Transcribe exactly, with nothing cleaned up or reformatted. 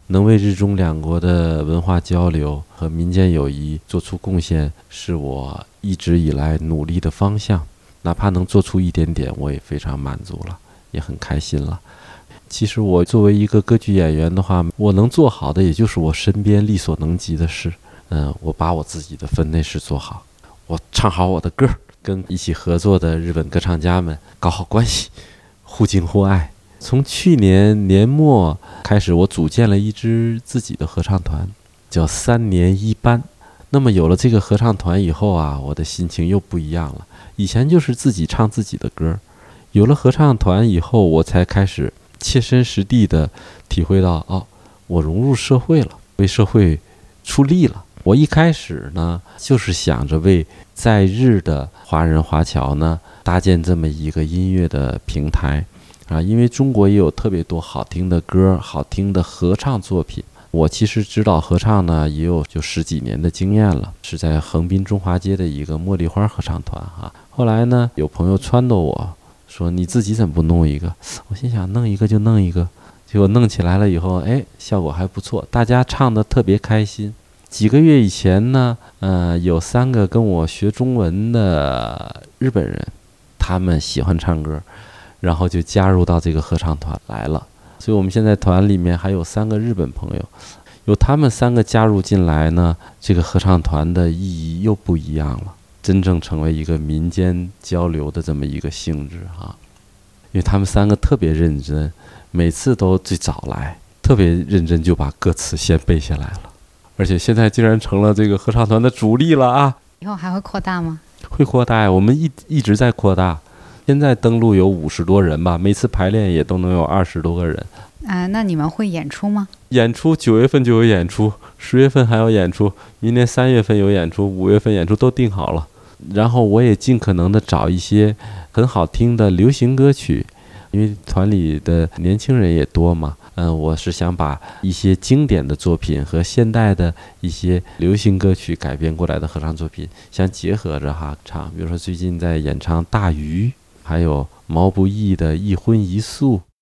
能为日中两国的文化交流和民间友谊做出贡献，是我一直以来努力的方向。哪怕能做出一点点，我也非常满足了，也很开心了。其实我作为一个歌剧演员的话，我能做好的也就是我身边力所能及的事。嗯，我把我自己的分内事做好，我唱好我的歌，跟一起合作的日本歌唱家们搞好关系，互敬互爱。从去年年末开始，我组建了一支自己的合唱团，叫三年一班。那么有了这个合唱团以后啊，我的心情又不一样了。以前就是自己唱自己的歌，有了合唱团以后，我才开始切身实地的体会到，哦，我融入社会了，为社会出力了。我一开始呢，就是想着为在日的华人华侨呢搭建这么一个音乐的平台啊，因为中国也有特别多好听的歌、好听的合唱作品。我其实指导合唱呢，也有就十几年的经验了，是在横滨中华街的一个茉莉花合唱团啊。后来呢，有朋友撺掇我说：“你自己怎么不弄一个？”我心想，弄一个就弄一个，结果弄起来了以后，哎，效果还不错，大家唱得特别开心。几个月以前呢，呃，有三个跟我学中文的日本人，他们喜欢唱歌，然后就加入到这个合唱团来了。所以我们现在团里面还有三个日本朋友，有他们三个加入进来呢，这个合唱团的意义又不一样了，真正成为一个民间交流的这么一个性质啊。因为他们三个特别认真，每次都最早来，特别认真，就把歌词先背下来了，而且现在竟然成了这个合唱团的主力了啊！ 以后还会扩大吗？ 会扩大呀，我们一一直在扩大。现在登录有五十多人吧，每次排练也都能有二十多个人。 啊，那你们会演出吗？ 演出九月份就有演出，十月份还有演出，明年三月份有演出，五月份演出都定好了。然后我也尽可能的找一些很好听的流行歌曲，因为团里的年轻人也多嘛。嗯，我是想把一些经典的作品和现代的一些流行歌曲改编过来的合唱作品相结合着哈唱。比如说最近在演唱《大鱼》，还有毛不易的《一荤一素》，